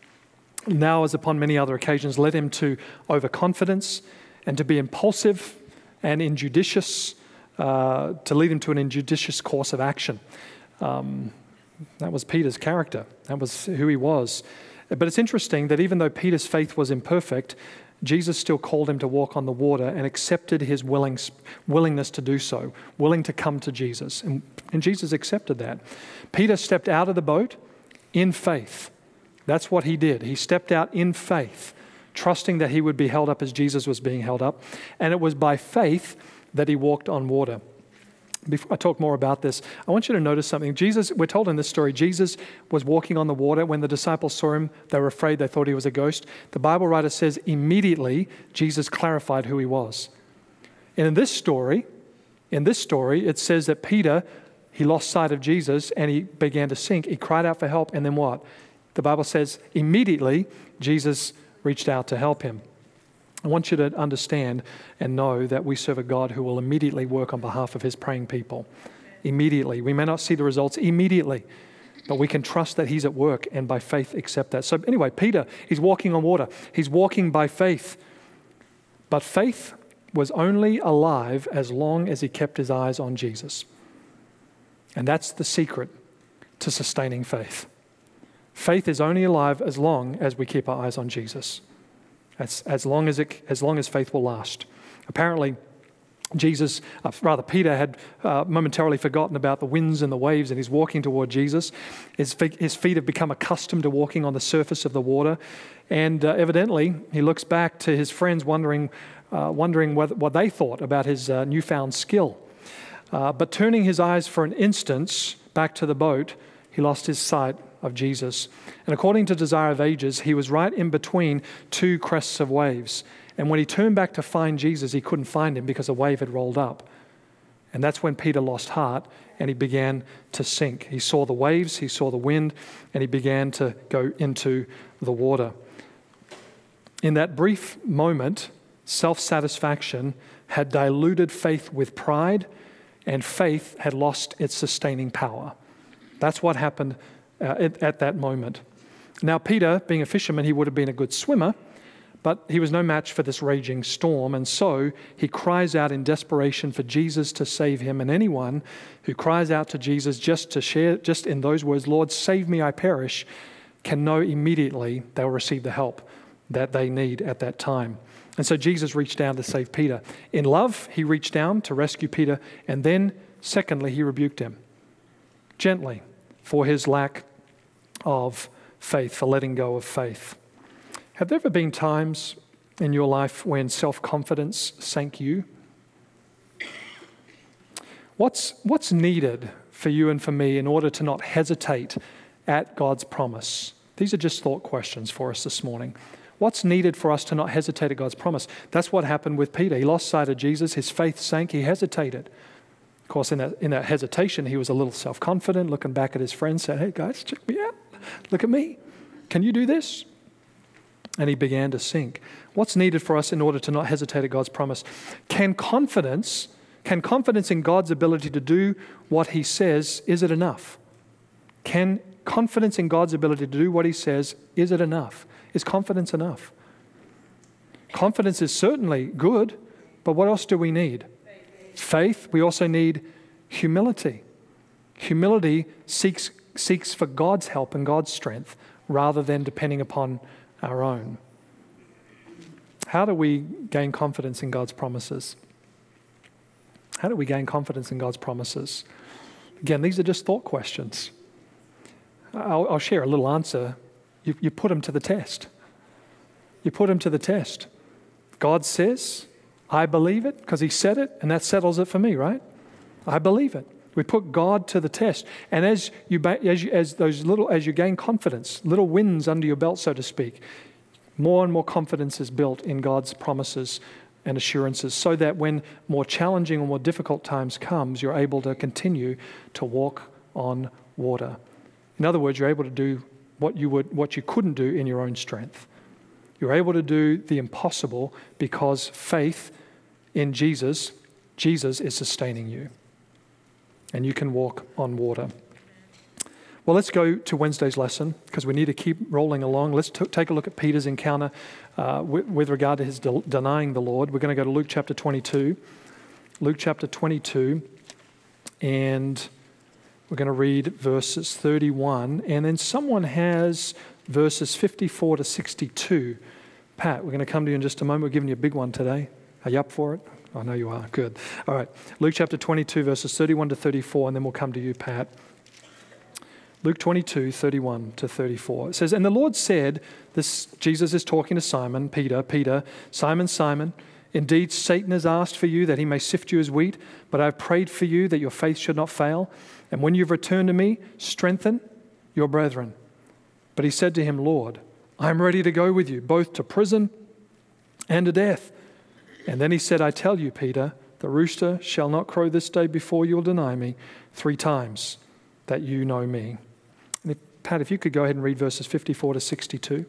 now as upon many other occasions, led him to overconfidence and to be impulsive and injudicious, uh, to lead him to an injudicious course of action. Um, that was Peter's character. That was who he was. But it's interesting that even though Peter's faith was imperfect, Jesus still called him to walk on the water and accepted his willing, willingness to do so, willing to come to Jesus. And, and Jesus accepted that. Peter stepped out of the boat in faith. That's what he did. He stepped out in faith, trusting that he would be held up as Jesus was being held up. And it was by faith that he walked on water. Before I talk more about this, I want you to notice something. Jesus, we're told in this story, Jesus was walking on the water. When the disciples saw him, they were afraid. They thought he was a ghost. The Bible writer says immediately Jesus clarified who he was. And in this story, in this story, it says that Peter, he lost sight of Jesus and he began to sink. He cried out for help, and then what? The Bible says immediately Jesus reached out to help him. I want you to understand and know that we serve a God who will immediately work on behalf of his praying people. Immediately. We may not see the results immediately, but we can trust that he's at work and by faith accept that. So anyway, Peter, he's walking on water. He's walking by faith. But faith was only alive as long as he kept his eyes on Jesus. And that's the secret to sustaining faith. Faith is only alive as long as we keep our eyes on Jesus. As, as long as it, as long as faith will last. Apparently, Jesus, uh, rather Peter, had uh, momentarily forgotten about the winds and the waves, and he's walking toward Jesus. His feet, his feet have become accustomed to walking on the surface of the water, and uh, evidently he looks back to his friends, wondering, uh, wondering what, what they thought about his uh, newfound skill. Uh, but turning his eyes for an instant back to the boat, he lost his sight of Jesus. And according to Desire of Ages, he was right in between two crests of waves. And when he turned back to find Jesus, he couldn't find him because a wave had rolled up. And that's when Peter lost heart and he began to sink. He saw the waves, he saw the wind, and he began to go into the water. In that brief moment, self-satisfaction had diluted faith with pride, and faith had lost its sustaining power. That's what happened Uh, at, at that moment. Now, Peter, being a fisherman, he would have been a good swimmer, but he was no match for this raging storm, and so he cries out in desperation for Jesus to save him. And anyone who cries out to Jesus just to share, just in those words, Lord, save me, I perish, can know immediately they'll receive the help that they need at that time. And so Jesus reached down to save Peter. In love, he reached down to rescue Peter, and then, secondly, he rebuked him gently for his lack of faith, for letting go of faith. Have there ever been times in your life when self-confidence sank you? What's, what's needed for you and for me in order to not hesitate at God's promise? These are just thought questions for us this morning. What's needed for us to not hesitate at God's promise? That's what happened with Peter. He lost sight of Jesus. His faith sank. He hesitated. Of course, in that, in that hesitation, he was a little self-confident, looking back at his friends, saying, hey, guys, check me out. Look at me. Can you do this? And he began to sink. What's needed for us in order to not hesitate at God's promise? Can confidence, can confidence in God's ability to do what he says, is it enough? Can confidence in God's ability to do what he says, is it enough? Is confidence enough? Confidence is certainly good, but what else do we need? Faith. We also need humility. Humility seeks, seeks for God's help and God's strength rather than depending upon our own. How do we gain confidence in God's promises? How do we gain confidence in God's promises? Again, these are just thought questions. I'll, I'll share a little answer. You, you put them to the test. You put them to the test. God says, I believe it because he said it, and that settles it for me, right? I believe it. We put God to the test. And as you, as you, as those little, as you gain confidence, little wins under your belt, so to speak, more and more confidence is built in God's promises and assurances, so that when more challenging or more difficult times comes, you're able to continue to walk on water. In other words, you're able to do what you would, what you couldn't do in your own strength. You're able to do the impossible because faith in Jesus, Jesus is sustaining you. And you can walk on water. Well, let's go to Wednesday's lesson because we need to keep rolling along. Let's t- take a look at Peter's encounter uh, with, with regard to his de- denying the Lord. We're going to go to Luke chapter twenty-two. Luke chapter twenty-two, and we're going to read verses thirty-one. And then someone has verses fifty-four to sixty-two. Pat, we're going to come to you in just a moment. We're giving you a big one today. Are you up for it? I know you are. Good. All right. Luke chapter twenty-two, verses thirty-one to thirty-four, and then we'll come to you, Pat. Luke twenty-two, thirty-one to thirty-four. It says, and the Lord said, this Jesus is talking to Simon, Peter, Peter, Simon, Simon, indeed Satan has asked for you that he may sift you as wheat, but I have prayed for you that your faith should not fail. And when you've returned to me, strengthen your brethren. But he said to him, Lord, I am ready to go with you, both to prison and to death. And then he said, I tell you, Peter, the rooster shall not crow this day before you will deny me three times that you know me. And if, Pat, if you could go ahead and read verses fifty-four to sixty-two.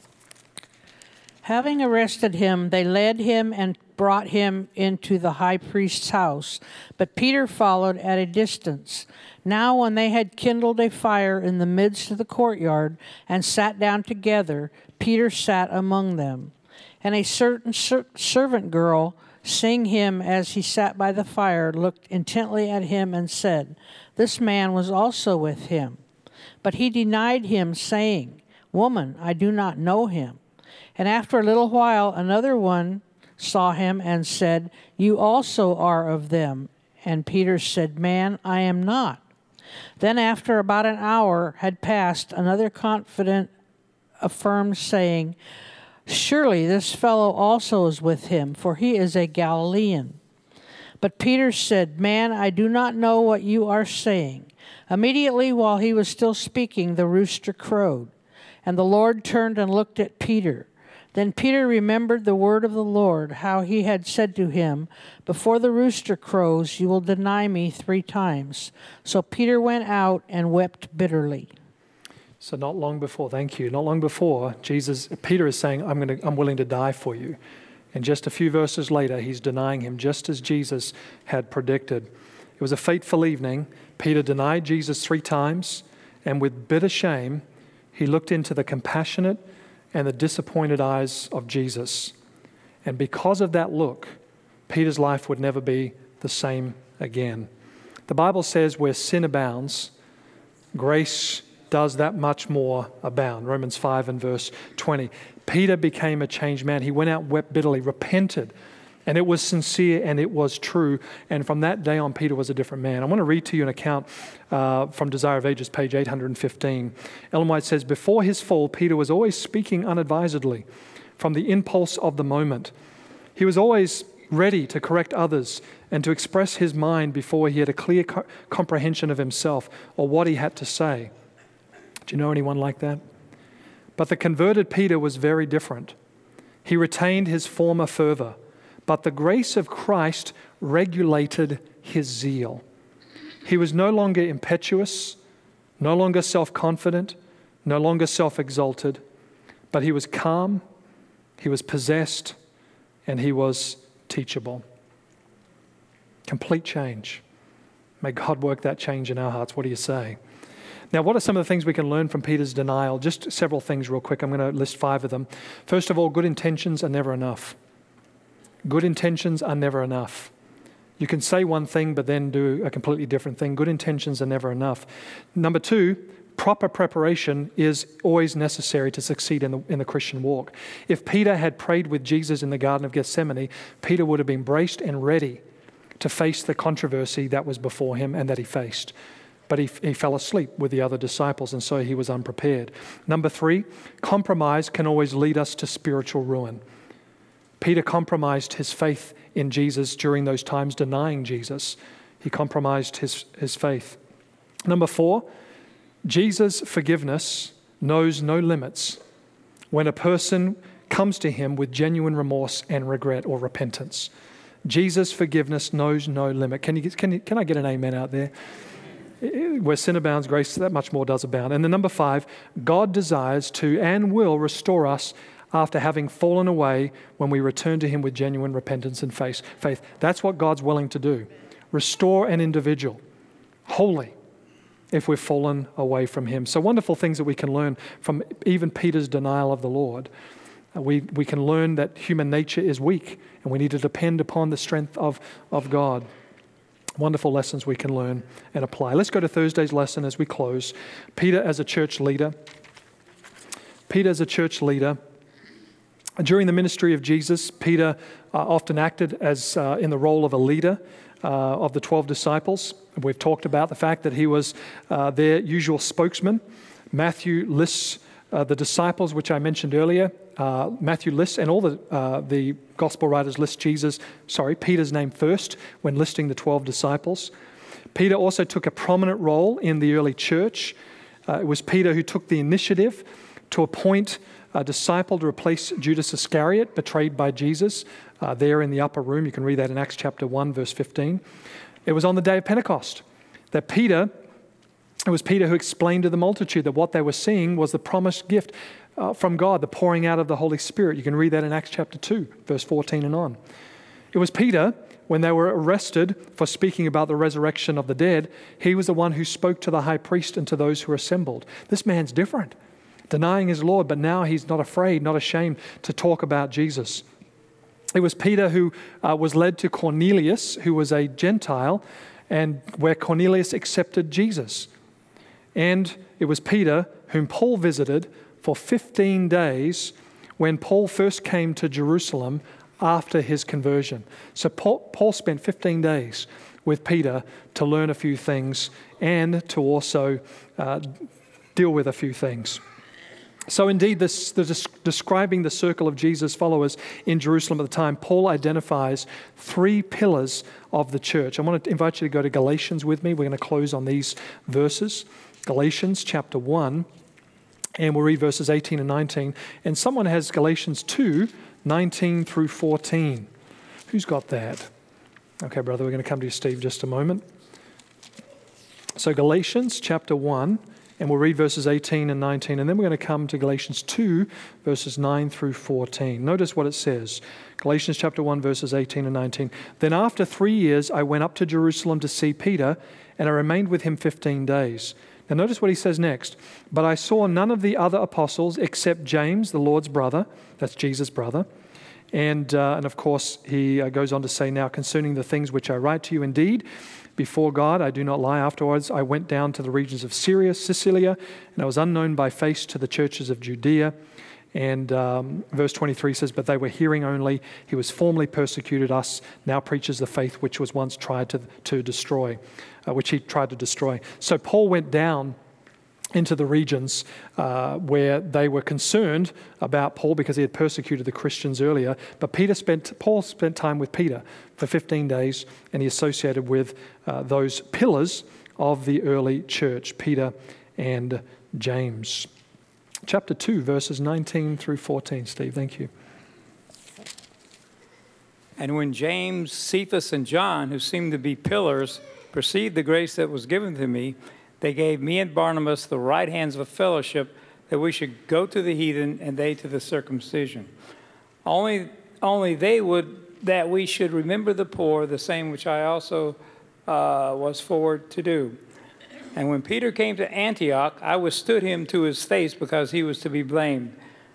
Having arrested him, they led him and brought him into the high priest's house. But Peter followed at a distance. Now when they had kindled a fire in the midst of the courtyard and sat down together, Peter sat among them. And a certain ser- servant girl, seeing him as he sat by the fire, looked intently at him and said, this man was also with him. But he denied him, saying, Woman, I do not know him. And after a little while, another one saw him and said, You also are of them. And Peter said, Man, I am not. Then after about an hour had passed, another confident affirmed, saying, Surely this fellow also is with him, for he is a Galilean. But Peter said, Man, I do not know what you are saying. Immediately while he was still speaking, the rooster crowed. And the Lord turned and looked at Peter. Then Peter remembered the word of the Lord, how he had said to him, Before the rooster crows, you will deny me three times. So Peter went out and wept bitterly. So not long before, thank you, not long before, Jesus, Peter is saying, I'm going to, I'm willing to die for you. And just a few verses later, he's denying him, just as Jesus had predicted. It was a fateful evening. Peter denied Jesus three times, and with bitter shame, he looked into the compassionate and the disappointed eyes of Jesus. And because of that look, Peter's life would never be the same again. The Bible says where sin abounds, grace does that much more abound. Romans five and verse twenty. Peter became a changed man. He went out, wept bitterly, repented, and it was sincere and it was true. And from that day on, Peter was a different man. I want to read to you an account uh, from Desire of Ages, page eight hundred fifteen. Ellen White says, before his fall, Peter was always speaking unadvisedly from the impulse of the moment. He was always ready to correct others and to express his mind before he had a clear co- comprehension of himself or what he had to say. Do you know anyone like that? But the converted Peter was very different. He retained his former fervor, but the grace of Christ regulated his zeal. He was no longer impetuous, no longer self-confident, no longer self-exalted, but he was calm, he was possessed, and he was teachable. Complete change. May God work that change in our hearts. What do you say? Now, what are some of the things we can learn from Peter's denial? Just several things real quick. I'm going to list five of them. First of all, good intentions are never enough. Good intentions are never enough. You can say one thing but then do a completely different thing. Good intentions are never enough. Number two, proper preparation is always necessary to succeed in the, in the Christian walk. If Peter had prayed with Jesus in the Garden of Gethsemane, Peter would have been braced and ready to face the controversy that was before him and that he faced. But he, he fell asleep with the other disciples, and so he was unprepared. Number three, compromise can always lead us to spiritual ruin. Peter compromised his faith in Jesus during those times, denying Jesus. He compromised his, his faith. Number four, Jesus' forgiveness knows no limits when a person comes to him with genuine remorse and regret or repentance. Jesus' forgiveness knows no limit. Can you, can you, can I get an amen out there? Where sin abounds, grace that much more does abound. And then number five, God desires to and will restore us after having fallen away when we return to him with genuine repentance and faith. That's what God's willing to do. Restore an individual wholly if we've fallen away from him. So wonderful things that we can learn from even Peter's denial of the Lord. Uh, we, we can learn that human nature is weak and we need to depend upon the strength of, of God. Wonderful lessons we can learn and apply. Let's go to Thursday's lesson as we close. Peter as a church leader. Peter as a church leader. During the ministry of Jesus, Peter uh, often acted as uh, in the role of a leader uh, of the twelve disciples. We've talked about the fact that he was uh, their usual spokesman. Matthew lists uh, the disciples, which I mentioned earlier. Uh, Matthew lists, and all the uh, the gospel writers list Jesus, sorry, Peter's name first when listing the twelve disciples. Peter also took a prominent role in the early church. Uh, it was Peter who took the initiative to appoint a disciple to replace Judas Iscariot, betrayed by Jesus, uh, there in the upper room. You can read that in Acts chapter one, verse fifteen. It was on the day of Pentecost that Peter, it was Peter who explained to the multitude that what they were seeing was the promised gift uh, from God, the pouring out of the Holy Spirit. You can read that in Acts chapter two, verse fourteen and on. It was Peter, when they were arrested for speaking about the resurrection of the dead, he was the one who spoke to the high priest and to those who were assembled. This man's different, denying his Lord, but now he's not afraid, not ashamed to talk about Jesus. It was Peter who uh, was led to Cornelius, who was a Gentile, and where Cornelius accepted Jesus. And it was Peter whom Paul visited for fifteen days when Paul first came to Jerusalem after his conversion. So Paul, Paul spent fifteen days with Peter to learn a few things and to also uh, deal with a few things. So indeed, this, the, describing the circle of Jesus' followers in Jerusalem at the time, Paul identifies three pillars of the church. I want to invite you to go to Galatians with me. We're going to close on these verses. Galatians chapter one, and we'll read verses eighteen and nineteen. And someone has Galatians two, nineteen through fourteen. Who's got that? Okay, brother, we're going to come to you, Steve, just a moment. So Galatians chapter one, and we'll read verses eighteen and nineteen, and then we're going to come to Galatians two, verses nine through fourteen. Notice what it says. Galatians chapter one, verses eighteen and nineteen. Then after three years I went up to Jerusalem to see Peter, and I remained with him fifteen days. Now notice what he says next. But I saw none of the other apostles except James, the Lord's brother. That's Jesus' brother. And, uh, and of course, he uh, goes on to say, now concerning the things which I write to you, indeed, before God, I do not lie. Afterwards, I went down to the regions of Syria, Sicilia, and I was unknown by face to the churches of Judea. And um, verse twenty-three says, but they were hearing only. He was formerly persecuted us, now preaches the faith which was once tried to, to destroy, uh, which he tried to destroy. So Paul went down into the regions uh, where they were concerned about Paul because he had persecuted the Christians earlier. But Peter spent, Paul spent time with Peter for fifteen days, and he associated with uh, those pillars of the early church, Peter and James. Chapter two, verses nineteen through fourteen. Steve, thank you. And when James, Cephas, and John, who seemed to be pillars, perceived the grace that was given to me, they gave me and Barnabas the right hands of fellowship, that we should go to the heathen and they to the circumcision. Only, only they would that we should remember the poor, the same which I also uh, was forward to do. And when Peter came to Antioch, I withstood him to his face because he was to be blamed.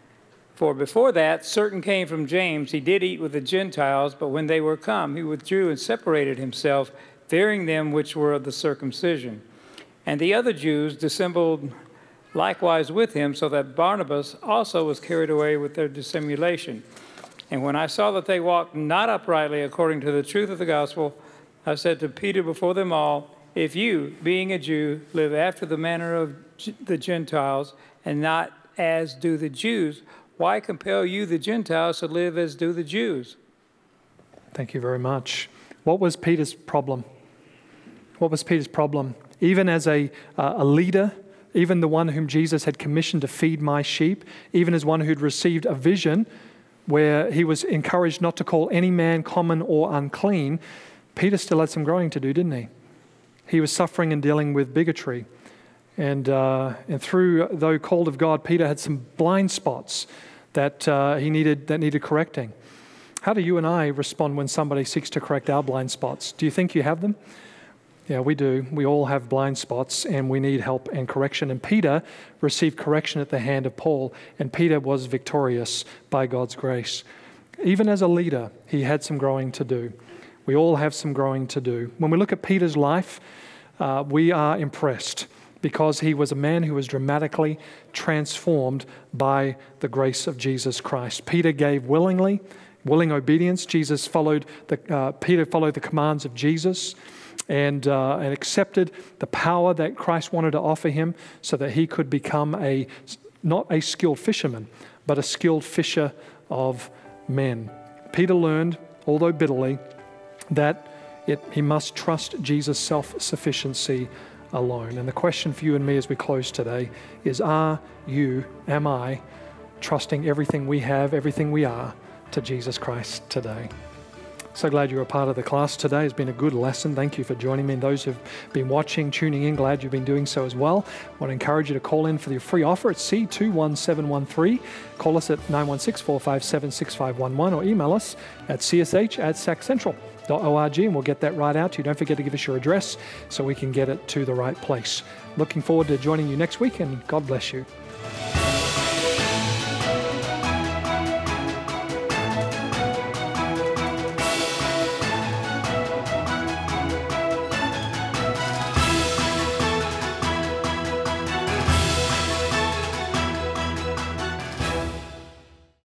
For before that, certain came from James. He did eat with the Gentiles, but when they were come, he withdrew and separated himself, fearing them which were of the circumcision. And the other Jews dissembled likewise with him, so that Barnabas also was carried away with their dissimulation. And when I saw that they walked not uprightly according to the truth of the gospel, I said to Peter before them all, if you, being a Jew, live after the manner of the Gentiles, and not as do the Jews, why compel you, the Gentiles, to live as do the Jews? Thank you very much. What was Peter's problem? What was Peter's problem? Even as a, uh, a leader, even the one whom Jesus had commissioned to feed my sheep, even as one who'd received a vision where he was encouraged not to call any man common or unclean, Peter still had some growing to do, didn't he? He was suffering and dealing with bigotry. And uh, and through, though called of God, Peter had some blind spots that uh, he needed that needed correcting. How do you and I respond when somebody seeks to correct our blind spots? Do you think you have them? Yeah, we do. We all have blind spots, and we need help and correction. And Peter received correction at the hand of Paul, and Peter was victorious by God's grace. Even as a leader, he had some growing to do. We all have some growing to do. When we look at Peter's life, uh, we are impressed, because he was a man who was dramatically transformed by the grace of Jesus Christ. Peter gave willingly, willing obedience. Jesus followed the uh, Peter followed the commands of Jesus, and uh, and accepted the power that Christ wanted to offer him, so that he could become a not a skilled fisherman, but a skilled fisher of men. Peter learned, although bitterly, that it, he must trust Jesus' self-sufficiency alone. And the question for you and me as we close today is, are you, am I, trusting everything we have, everything we are, to Jesus Christ today? So glad you're a part of the class today. It's been a good lesson. Thank you for joining me. And those who've been watching, tuning in, glad you've been doing so as well. I want to encourage you to call in for your free offer at C two one seven one three. Call us at nine one six, four five seven, six five one one or email us at c s h at sac central dot org, and we'll get that right out to you. Don't forget to give us your address so we can get it to the right place. Looking forward to joining you next week, and God bless you.